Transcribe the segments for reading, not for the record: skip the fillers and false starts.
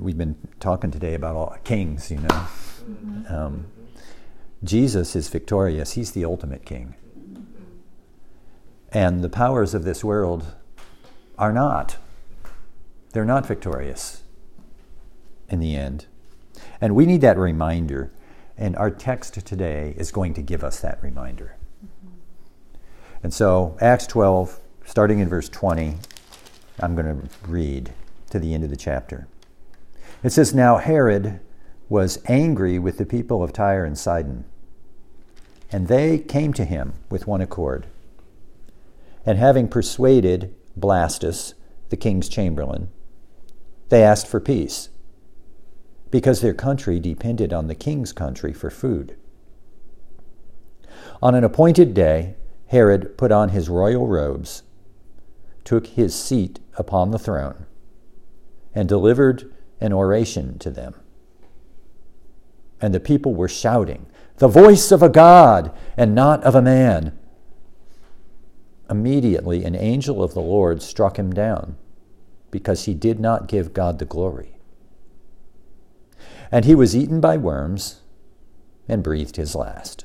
we've been talking today about all kings, you know. Jesus is victorious. He's the ultimate king. And the powers of this world are not. They're not victorious in the end. And we need that reminder. And our text today is going to give us that reminder. And so, Acts 12, starting in verse 20, I'm going to read to the end of the chapter. It says, "Now Herod was angry with the people of Tyre and Sidon, and they came to him with one accord. And having persuaded Blastus, the king's chamberlain, they asked for peace, because their country depended on the king's country for food. On an appointed day, Herod put on his royal robes, took his seat upon the throne, and delivered an oration to them. And the people were shouting, 'The voice of a God and not of a man.' Immediately an angel of the Lord struck him down, because he did not give God the glory. And he was eaten by worms and breathed his last.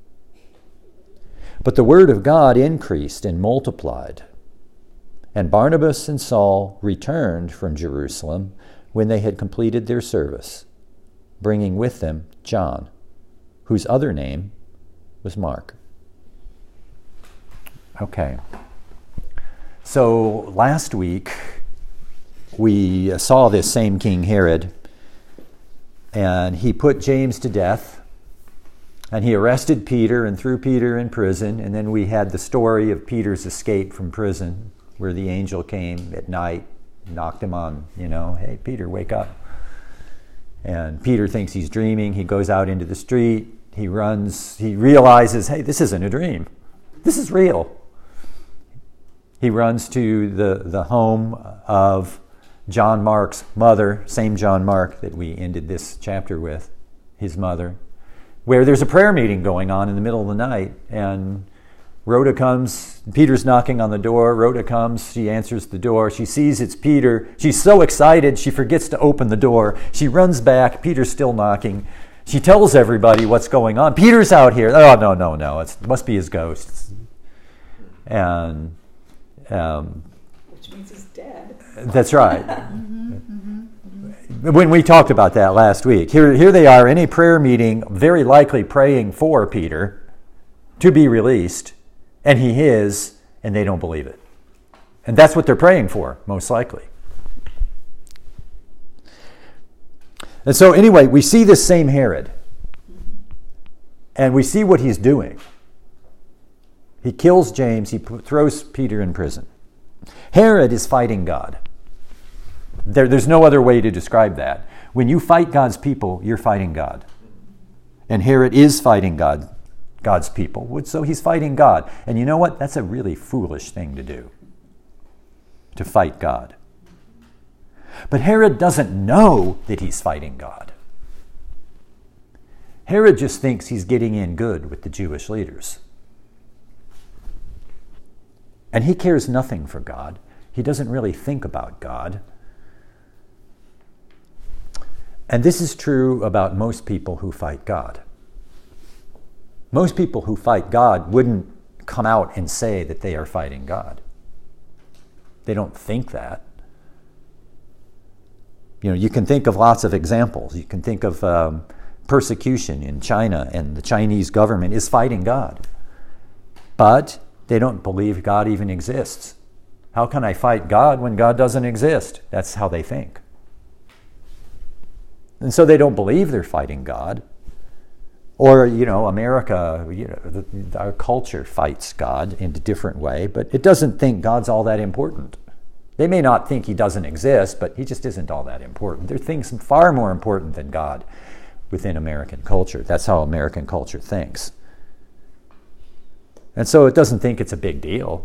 But the word of God increased and multiplied. And Barnabas and Saul returned from Jerusalem when they had completed their service, bringing with them John, whose other name was Mark." Okay. So last week, we saw this same King Herod, and he put James to death, and he arrested Peter and threw Peter in prison, and then we had the story of Peter's escape from prison, where the angel came at night, knocked him on, "Hey, Peter, wake up." And Peter thinks he's dreaming. He goes out into the street. He runs. He realizes, hey, this isn't a dream. This is real. He runs to the home of John Mark's mother, same John Mark that we ended this chapter with, his mother, where there's a prayer meeting going on in the middle of the night. And Rhoda comes. Peter's knocking on the door. Rhoda comes. She answers the door. She sees it's Peter. She's so excited, she forgets to open the door. She runs back. Peter's still knocking. She tells everybody what's going on. Peter's out here. Oh, no. It must be his ghost. And which means he's dead. That's right. When we talked about that last week, here they are in a prayer meeting, very likely praying for Peter to be released, and he is, and they don't believe it. And that's what they're praying for, most likely. And so anyway, we see this same Herod, and we see what he's doing. He kills James. He throws Peter in prison. Herod is fighting God. There's no other way to describe that. When you fight God's people, you're fighting God. And Herod is fighting God's people. So he's fighting God. And you know what? That's a really foolish thing to do, to fight God. But Herod doesn't know that he's fighting God. Herod just thinks he's getting in good with the Jewish leaders. And he cares nothing for God. He doesn't really think about God. And this is true about most people who fight God. Most people who fight God wouldn't come out and say that they are fighting God. They don't think that. You can think of lots of examples. You can think of persecution in China, and the Chinese government is fighting God. But they don't believe God even exists. How can I fight God when God doesn't exist? That's how they think. And so they don't believe they're fighting God. Or, America, our culture fights God in a different way, but it doesn't think God's all that important. They may not think he doesn't exist, but he just isn't all that important. There are things far more important than God within American culture. That's how American culture thinks. And so it doesn't think it's a big deal.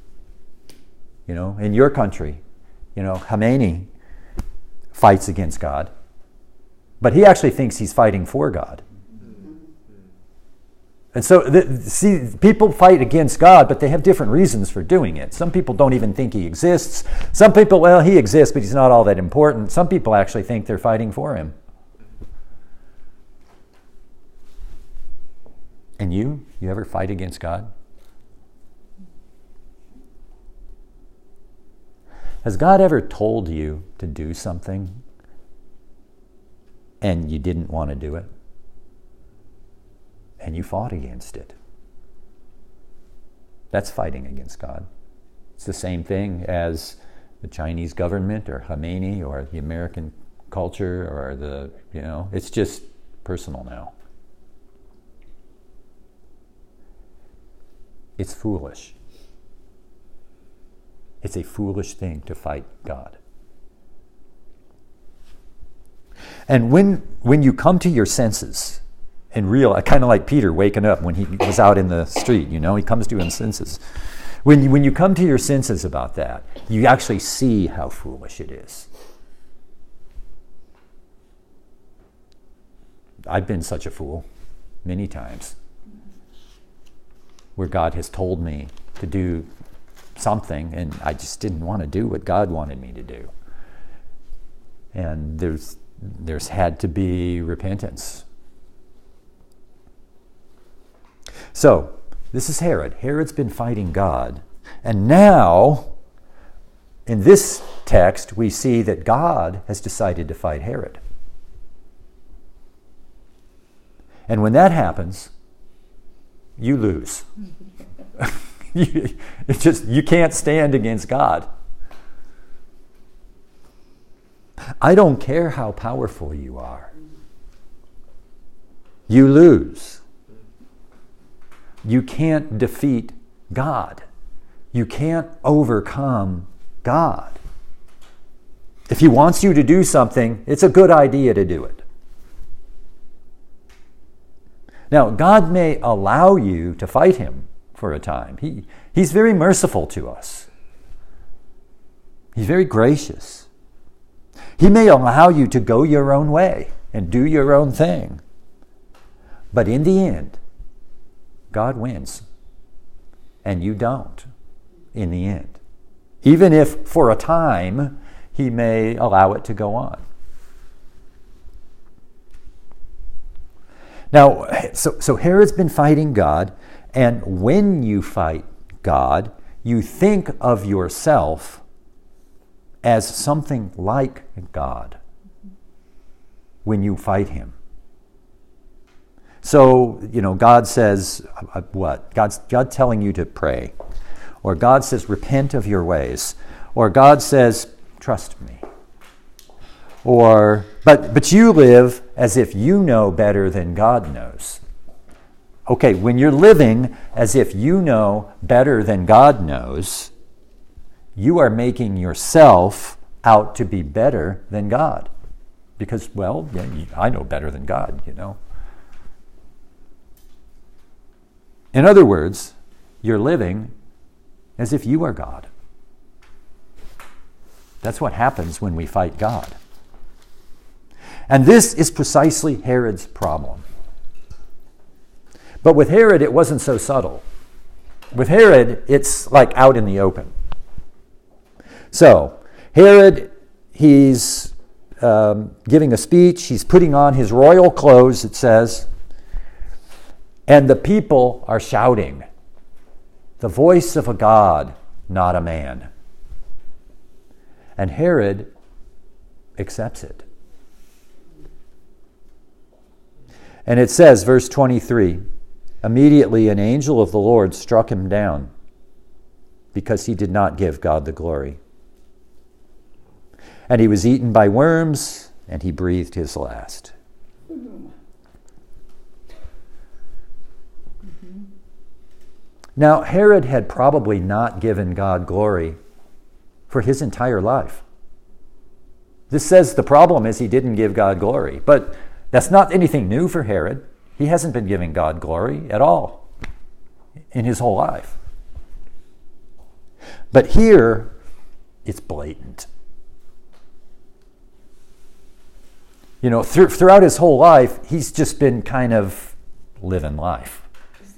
In your country, Khomeini fights against God, but he actually thinks he's fighting for God. And so, see, people fight against God, but they have different reasons for doing it. Some people don't even think he exists. Some people, well, he exists, but he's not all that important. Some people actually think they're fighting for him. And you ever fight against God? Has God ever told you to do something and you didn't want to do it? And you fought against it? That's fighting against God. It's the same thing as the Chinese government or Khomeini or the American culture or it's just personal now. It's foolish. It's a foolish thing to fight God. And when you come to your senses and realize, kind of like Peter waking up when he was out in the street, he comes to his senses. When you come to your senses about that, you actually see how foolish it is. I've been such a fool many times where God has told me to do something and I just didn't want to do what God wanted me to do. And there's had to be repentance. So, this is Herod. Herod's been fighting God. And now, in this text, we see that God has decided to fight Herod. And when that happens, you lose. You can't stand against God. I don't care how powerful you are. You lose. You can't defeat God. You can't overcome God. If he wants you to do something, it's a good idea to do it. Now, God may allow you to fight him for a time. He's very merciful to us. He's very gracious. He may allow you to go your own way and do your own thing. But in the end, God wins. And you don't in the end. Even if for a time he may allow it to go on. Now, so Herod's been fighting God, and when you fight God, you think of yourself as something like God when you fight him. So, God says, what? God's telling you to pray. Or God says, repent of your ways. Or God says, trust me. Or, but you live as if you know better than God knows. Okay, when you're living as if you know better than God knows, you are making yourself out to be better than God. Because, well, I know better than God, In other words, you're living as if you are God. That's what happens when we fight God. And this is precisely Herod's problem. But with Herod, it wasn't so subtle. With Herod, it's like out in the open. So, Herod, he's giving a speech. He's putting on his royal clothes, it says. And the people are shouting, "The voice of a God, not a man." And Herod accepts it. And it says, verse 23, immediately an angel of the Lord struck him down because he did not give God the glory. And he was eaten by worms, and he breathed his last. Now, Herod had probably not given God glory for his entire life. This says the problem is he didn't give God glory. But that's not anything new for Herod. He hasn't been giving God glory at all in his whole life. But here, it's blatant. Throughout his whole life, he's just been kind of living life.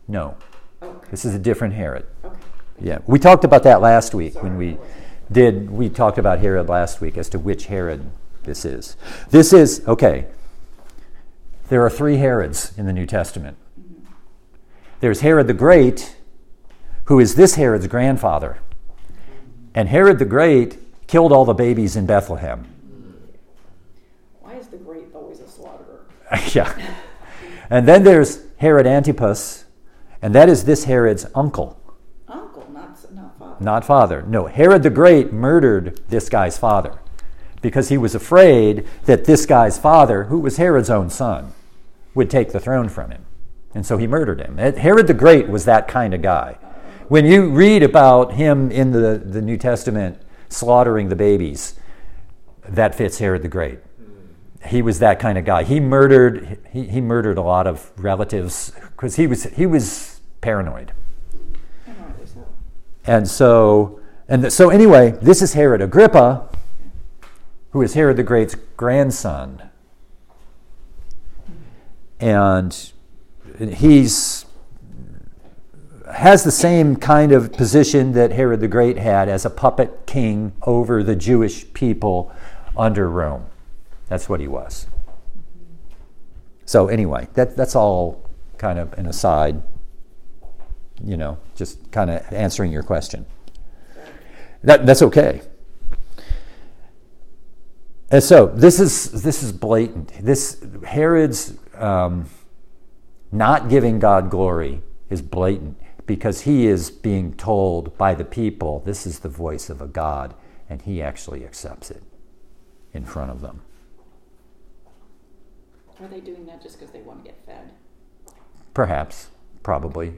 No. Okay. This is a different Herod. Okay. Yeah. We talked about that last week Sorry, when I wasn't. we talked about Herod last week as to which Herod this is. This is, okay, there are 3 Herods in the New Testament. There's Herod the Great, who is this Herod's grandfather. And Herod the Great killed all the babies in Bethlehem. Why is the great always a slaughterer? Yeah. And then there's Herod Antipas, and that is this Herod's uncle. Uncle, not father. Not father. No, Herod the Great murdered this guy's father because he was afraid that this guy's father, who was Herod's own son, would take the throne from him. And so he murdered him. Herod the Great was that kind of guy. When you read about him in the New Testament slaughtering the babies, that fits Herod the Great. He was that kind of guy. He murdered a lot of relatives because he was paranoid. And so anyway, this is Herod Agrippa, who is Herod the Great's grandson. And has the same kind of position that Herod the Great had as a puppet king over the Jewish people under Rome. That's what he was. So anyway, that's all kind of an aside, just kind of answering your question. That's okay. And so this is blatant. This Herod's not giving God glory is blatant because he is being told by the people, this is the voice of a God, and he actually accepts it in front of them. Are they doing that just because they want to get fed? Perhaps, probably.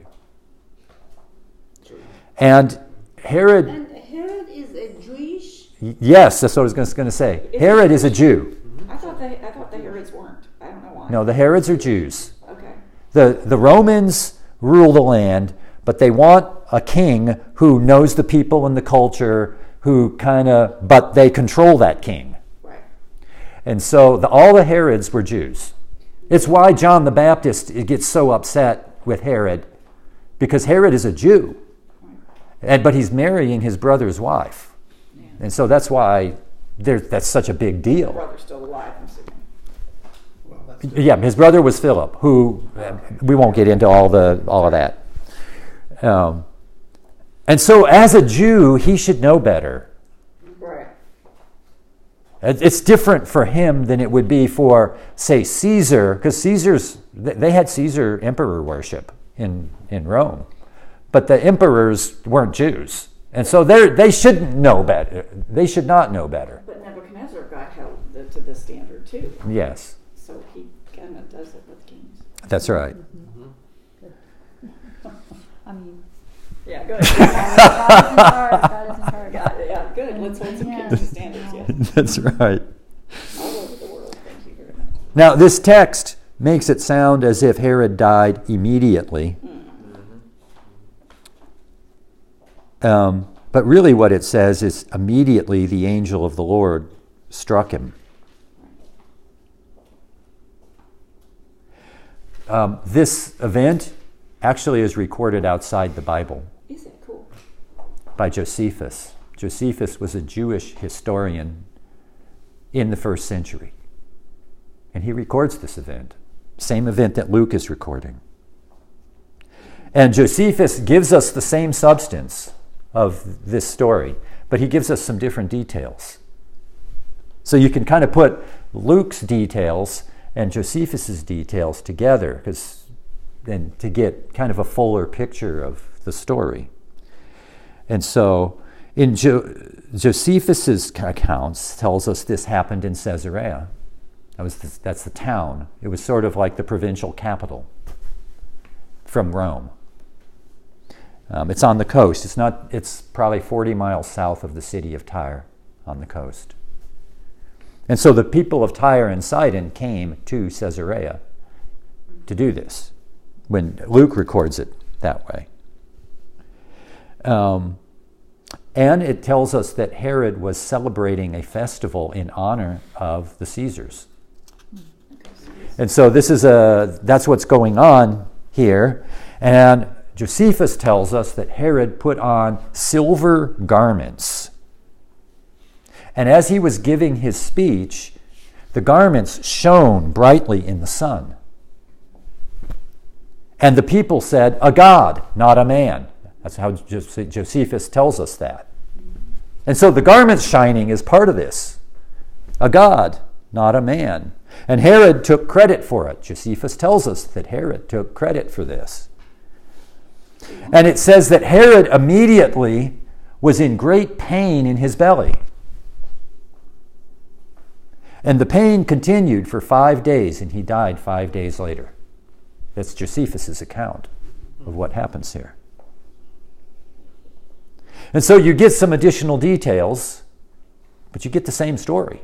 And Herod... And Herod is a Jewish? Yes, that's what I was going to say. Herod is a Jew. I thought the Herods weren't. I don't know why. No, the Herods are Jews. Okay. The Romans rule the land, but they want a king who knows the people and the culture, but they control that king. Right. And so all the Herods were Jews. It's why John the Baptist gets so upset with Herod, because Herod is a Jew, but he's marrying his brother's wife. Yeah. And so that's why that's such a big deal. His brother's still alive, I'm assuming. Yeah, his brother was Philip, who we won't get into all of that. And so as a Jew, he should know better. Right. It's different for him than it would be for, say, Caesar, because they had Caesar emperor worship in Rome, but the emperors weren't Jews, and so they shouldn't know better. They should not know better. But Nebuchadnezzar got held to this standard too. Yes, So he kind of does it with kings. that's right. I mean, Yeah, good. God is in charge. Yeah, good. Let's hold some Yeah. kingdom standards. Yeah. That's right. All over the world. Thank you very much. Now, this text makes it sound as if Herod died immediately. But really what it says is immediately the angel of the Lord struck him. This event actually is recorded outside the Bible Is it cool? by Josephus. Josephus was a Jewish historian in the 1st century. And he records this event, same event that Luke is recording. And Josephus gives us the same substance of this story, but he gives us some different details. So you can kind of put Luke's details and Josephus's details together and to get kind of a fuller picture of the story. And so in Josephus's accounts tells us this happened in Caesarea. That's the town. It was sort of like the provincial capital from Rome. It's on the coast. It's probably 40 miles south of the city of Tyre on the coast. And so the people of Tyre and Sidon came to Caesarea to do this, when Luke records it that way. And it tells us that Herod was celebrating a festival in honor of the Caesars. And so that's what's going on here. And Josephus tells us that Herod put on silver garments. And as he was giving his speech, the garments shone brightly in the sun. And the people said, "A god, not a man." That's how Josephus tells us that. And so the garments shining is part of this. A god, not a man. And Herod took credit for it. Josephus tells us that Herod took credit for this. And it says that Herod immediately was in great pain in his belly. And the pain continued for 5 days, and he died 5 days later. That's Josephus' account of what happens here. And so you get some additional details, but you get the same story.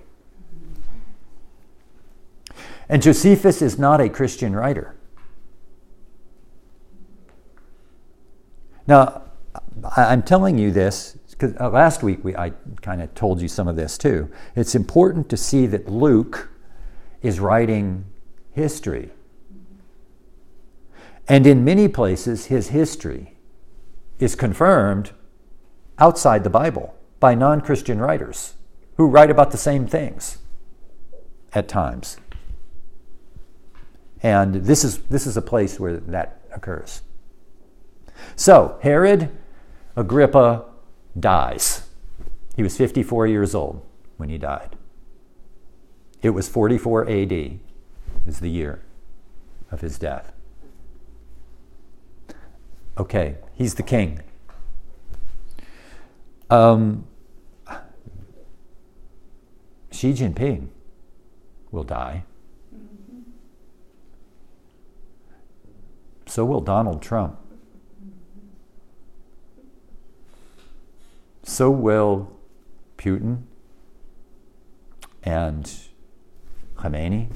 And Josephus is not a Christian writer. Now, I'm telling you this because last week I kind of told you some of this too. It's important to see that Luke is writing history. And in many places, his history is confirmed outside the Bible by non-Christian writers who write about the same things at times. And this is a place where that occurs. So, Herod Agrippa dies. He was 54 years old when he died. It was 44 AD is the year of his death. Okay, he's the king. Xi Jinping will die. So will Donald Trump. So will Putin and Khamenei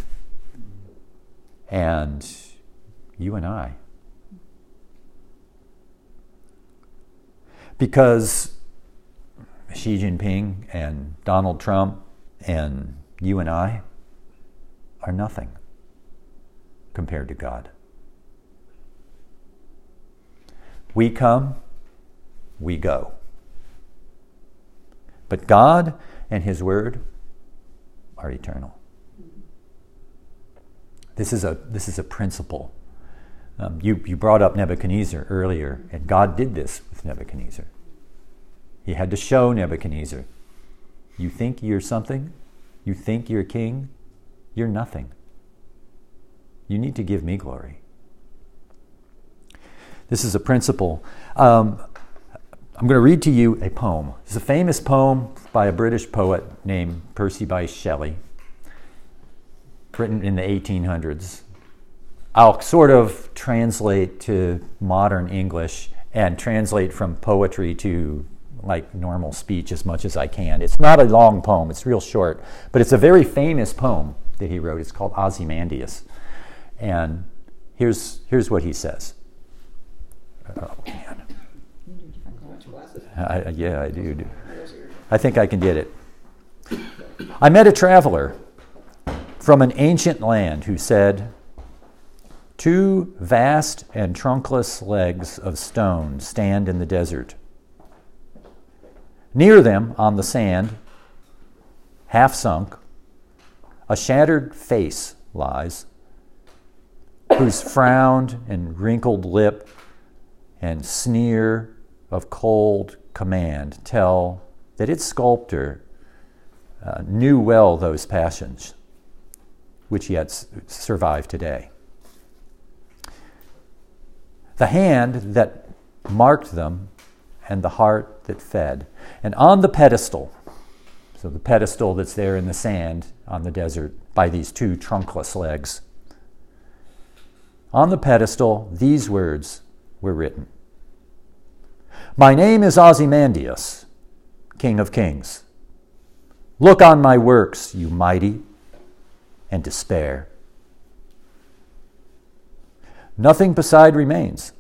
and you and I. Because Xi Jinping and Donald Trump and you and I are nothing compared to God. We come, we go. But God and His Word are eternal. This is a principle. You brought up Nebuchadnezzar earlier, and God did this with Nebuchadnezzar. He had to show Nebuchadnezzar, you think you're something? You think you're king? You're nothing. You need to give me glory. This is a principle. I'm going to read to you a poem. It's a famous poem by a British poet named Percy Bysshe Shelley, written in the 1800s. I'll sort of translate to modern English and translate from poetry to like normal speech as much as I can. It's not a long poem, it's real short, but it's a very famous poem that he wrote. It's called Ozymandias. And here's what he says. Oh, man. Yeah, I do. I think I can get it. I met a traveler from an ancient land who said, 2 vast and trunkless legs of stone stand in the desert. Near them, on the sand, half sunk, a shattered face lies, whose frowned and wrinkled lip and sneer of cold command tell that its sculptor knew well those passions which yet survive today. The hand that marked them and the heart that fed. And on the pedestal, so the pedestal that's there in the sand on the desert by these 2 trunkless legs, on the pedestal these words were written. My name is Ozymandias, King of Kings. Look on my works, you mighty, and despair. Nothing beside remains.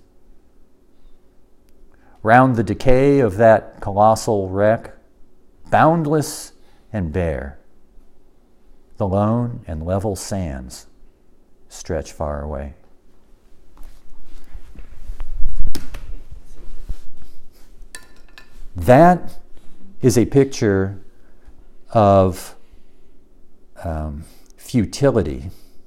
Round the decay of that colossal wreck, boundless and bare, the lone and level sands stretch far away. That is a picture of futility,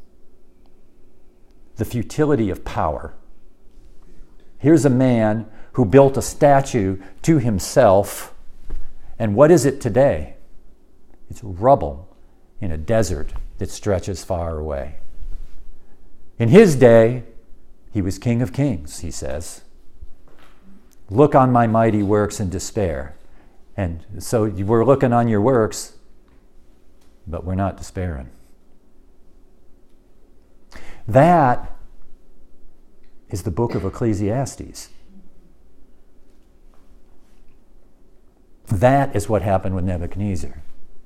the futility of power. Here's a man who built a statue to himself, and what is it today? It's rubble in a desert that stretches far away. In his day, he was King of Kings, he says. Look on my mighty works and despair. And so we're looking on your works, but we're not despairing. That is the book of Ecclesiastes. That is what happened with Nebuchadnezzar.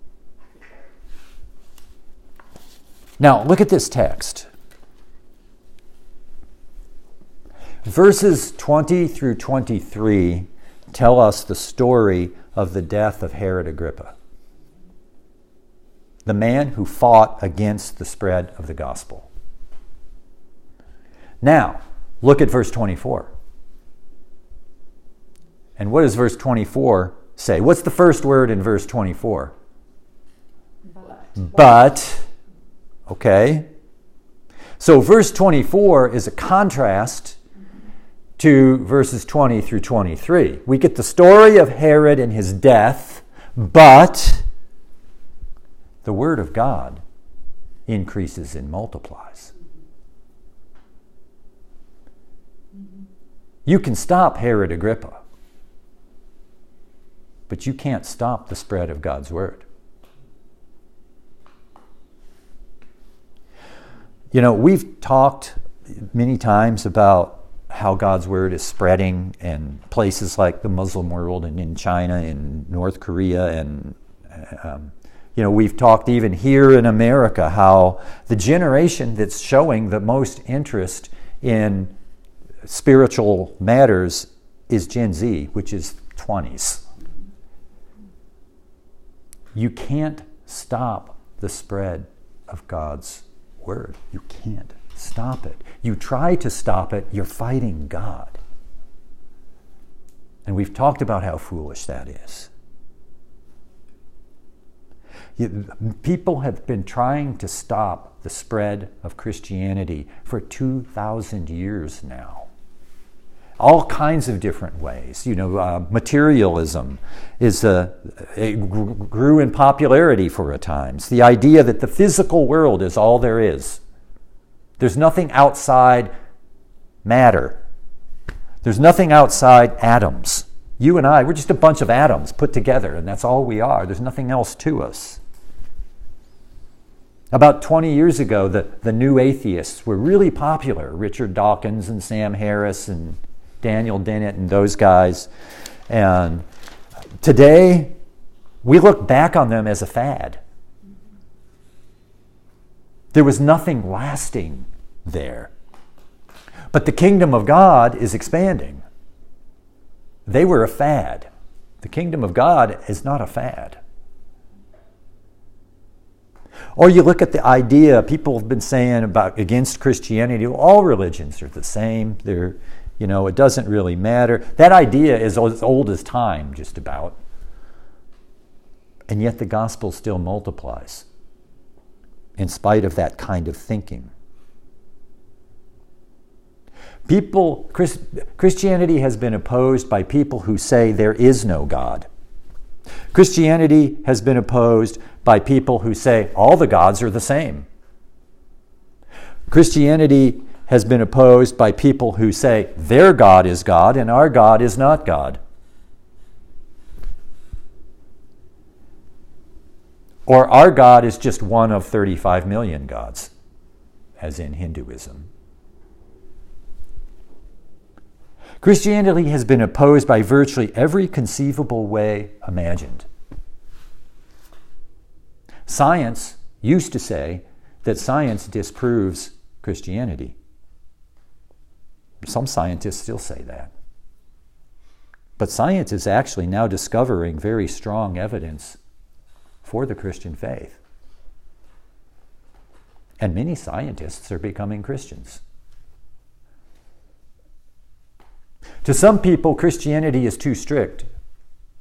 Now, look at this text. Verses 20 through 23 tell us the story of the death of Herod Agrippa, the man who fought against the spread of the gospel. Now, look at verse 24. And what does verse 24 say? What's the first word in verse 24? But. Okay. So verse 24 is a contrast to verses 20 through 23. We get the story of Herod and his death, but the word of God increases and multiplies. You can stop Herod Agrippa, but you can't stop the spread of God's word. You know, we've talked many times about how God's word is spreading in places like the Muslim world and in China and North Korea. And, we've talked even here in America how the generation that's showing the most interest in spiritual matters is Gen Z, which is 20s. You can't stop the spread of God's word. You can't stop it. You try to stop it, you're fighting God. And we've talked about how foolish that is. People have been trying to stop the spread of Christianity for 2,000 years now. All kinds of different ways. Materialism it grew in popularity for a time. It's the idea that the physical world is all there is. There's nothing outside matter. There's nothing outside atoms. You and I, we're just a bunch of atoms put together, and that's all we are. There's nothing else to us. About 20 years ago, the new atheists were really popular. Richard Dawkins and Sam Harris and Daniel Dennett and those guys. And today, we look back on them as a fad. There was nothing lasting there. But the kingdom of God is expanding. They were a fad. The kingdom of God is not a fad. Or you look at the idea people have been saying about against Christianity, all religions are the same. It doesn't really matter. That idea is as old as time, just about. And yet the gospel still multiplies in spite of that kind of thinking. Christianity has been opposed by people who say there is no God. Christianity has been opposed by people who say all the gods are the same. Christianity has been opposed by people who say their God is God and our God is not God. Or our God is just one of 35 million gods, as in Hinduism. Christianity has been opposed by virtually every conceivable way imagined. Science used to say that science disproves Christianity. Some scientists still say that. But science is actually now discovering very strong evidence for the Christian faith. And many scientists are becoming Christians. To some people, Christianity is too strict.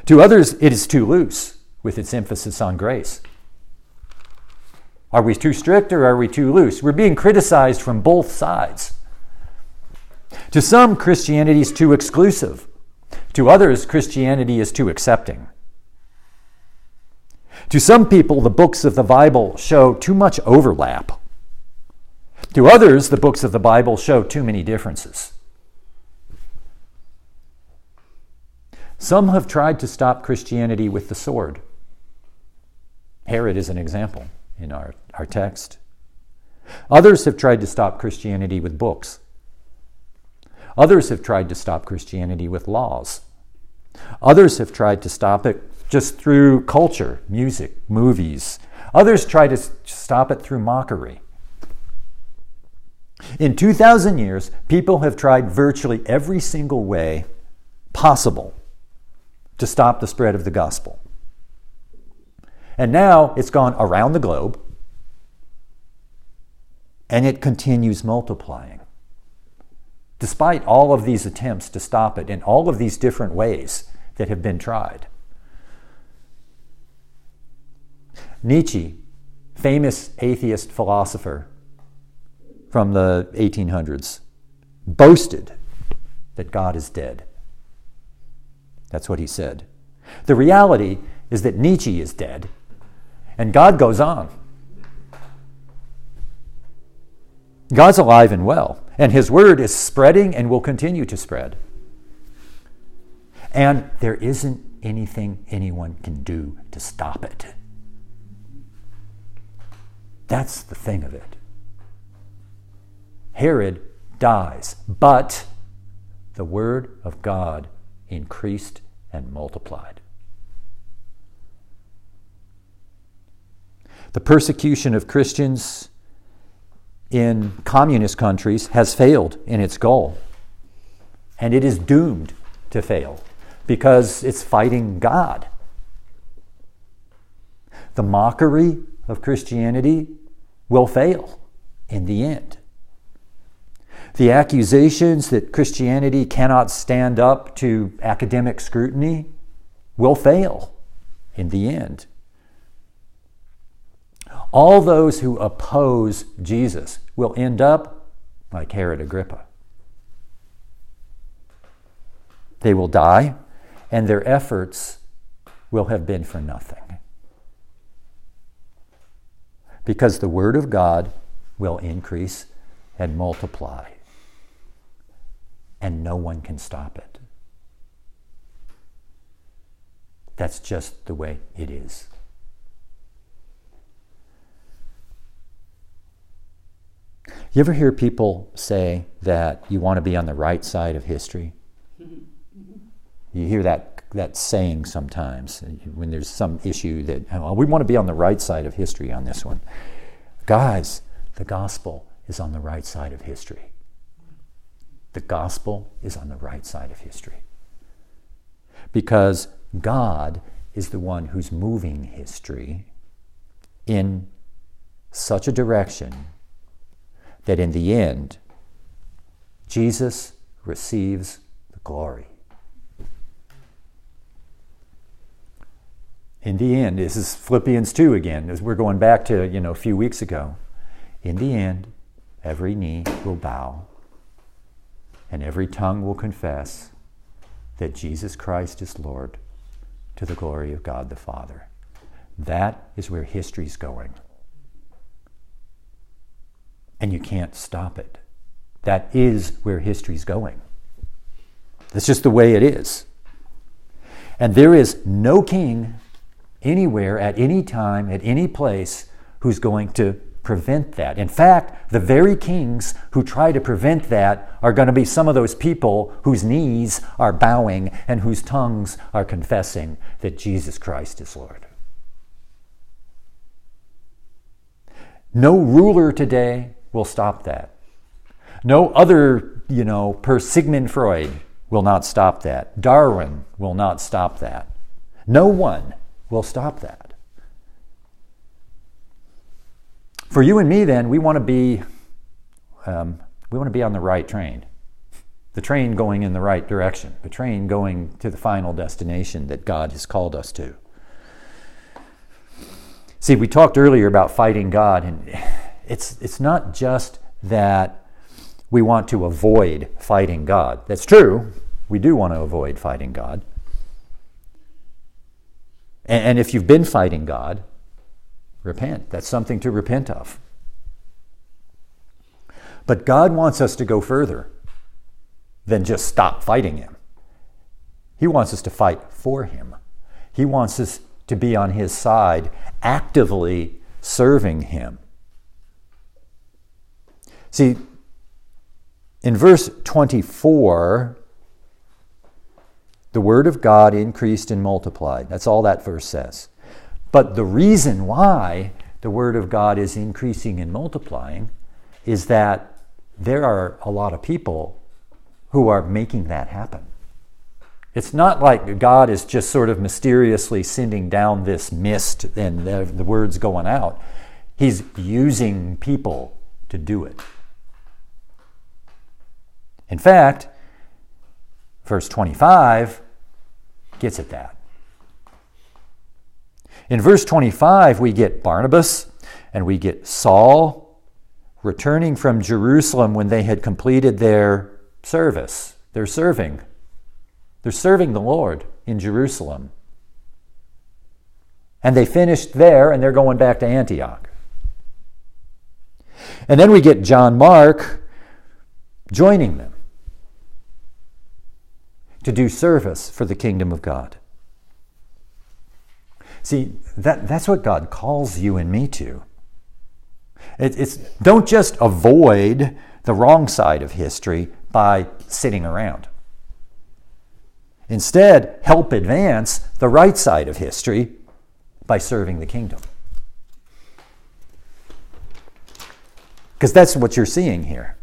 To others, it is too loose, with its emphasis on grace. Are we too strict or are we too loose? We're being criticized from both sides. To some, Christianity is too exclusive. To others, Christianity is too accepting. To some people, the books of the Bible show too much overlap. To others, the books of the Bible show too many differences. Some have tried to stop Christianity with the sword. Herod is an example in our text. Others have tried to stop Christianity with books. Others have tried to stop Christianity with laws. Others have tried to stop it just through culture, music, movies. Others try to stop it through mockery. In 2,000 years, people have tried virtually every single way possible to stop the spread of the gospel. And now it's gone around the globe, and it continues multiplying. Despite all of these attempts to stop it in all of these different ways that have been tried. Nietzsche, famous atheist philosopher from the 1800s, boasted that God is dead. That's what he said. The reality is that Nietzsche is dead, and God goes on. God's alive and well, and his word is spreading and will continue to spread. And there isn't anything anyone can do to stop it. That's the thing of it. Herod dies, but the word of God increased and multiplied. The persecution of Christians in communist countries has failed in its goal. And it is doomed to fail because it's fighting God. The mockery of Christianity will fail in the end. The accusations that Christianity cannot stand up to academic scrutiny will fail in the end. All those who oppose Jesus will end up like Herod Agrippa. They will die, and their efforts will have been for nothing. Because the word of God will increase and multiply, and no one can stop it. That's just the way it is. You ever hear people say that you want to be on the right side of history? You hear that saying sometimes when there's some issue that, oh, we want to be on the right side of history on this one. Guys, the gospel is on the right side of history. The gospel is on the right side of history. Because God is the one who's moving history in such a direction that in the end, Jesus receives the glory. In the end, this is Philippians 2 again, as we're going back to, a few weeks ago. In the end, every knee will bow and every tongue will confess that Jesus Christ is Lord, to the glory of God the Father. That is where history's going. And you can't stop it. That is where history's going. That's just the way it is. And there is no king anywhere, at any time, at any place, who's going to prevent that. In fact, the very kings who try to prevent that are going to be some of those people whose knees are bowing and whose tongues are confessing that Jesus Christ is Lord. No ruler today will stop that. No other, per Sigmund Freud will not stop that. Darwin will not stop that. No one will stop that. For you and me, then, we want to be on the right train. The train going in the right direction. The train going to the final destination that God has called us to. See, we talked earlier about fighting God, and it's not just that we want to avoid fighting God. That's true. We do want to avoid fighting God. And if you've been fighting God, repent. That's something to repent of. But God wants us to go further than just stop fighting Him. He wants us to fight for Him. He wants us to be on His side, actively serving Him. See, in verse 24, the word of God increased and multiplied. That's all that verse says. But the reason why the word of God is increasing and multiplying is that there are a lot of people who are making that happen. It's not like God is just sort of mysteriously sending down this mist and the word's going out. He's using people to do it. In fact, verse 25 gets at that. In verse 25, we get Barnabas and we get Saul returning from Jerusalem when they had completed their service. They're serving the Lord in Jerusalem. And they finished there, and they're going back to Antioch. And then we get John Mark joining them to do service for the kingdom of God. See, that's what God calls you and me to. Don't just avoid the wrong side of history by sitting around. Instead, help advance the right side of history by serving the kingdom. Because that's what you're seeing here.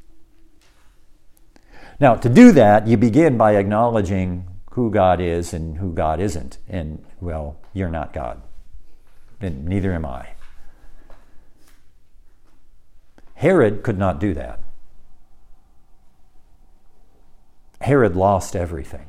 Now, to do that, you begin by acknowledging who God is and who God isn't. And, well, you're not God. And neither am I. Herod could not do that. Herod lost everything.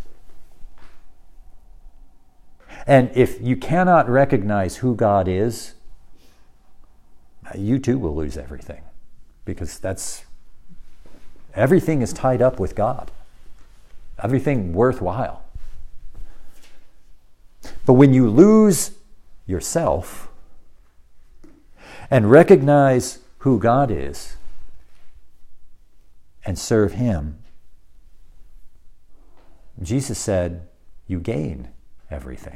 And if you cannot recognize who God is, you too will lose everything. Because everything is tied up with God. Everything worthwhile. But when you lose yourself and recognize who God is and serve Him, Jesus said, you gain everything.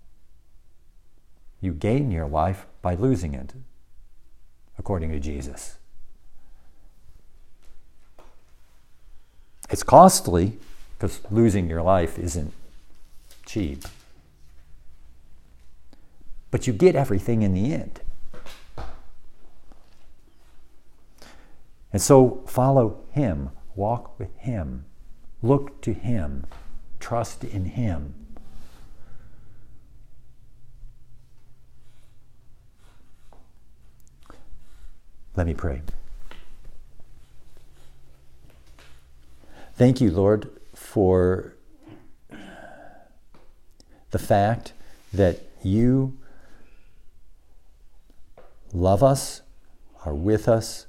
You gain your life by losing it, according to Jesus. It's costly, because losing your life isn't cheap. But you get everything in the end. And so follow Him, walk with Him, look to Him, trust in Him. Let me pray. Thank you, Lord, for the fact that you love us, are with us,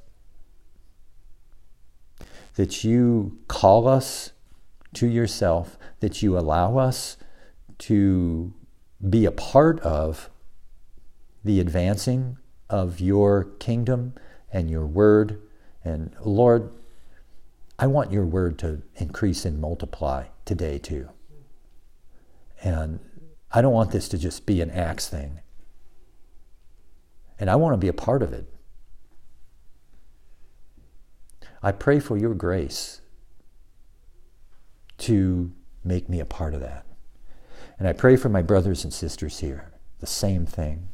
that you call us to yourself, that you allow us to be a part of the advancing of your kingdom and your word. And Lord, I want your word to increase and multiply today too. And I don't want this to just be an Acts thing. And I want to be a part of it. I pray for your grace to make me a part of that. And I pray for my brothers and sisters here, the same thing,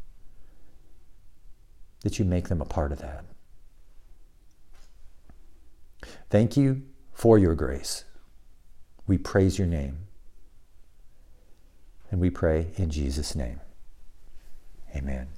that you make them a part of that. Thank you for your grace. We praise your name. And we pray in Jesus' name. Amen.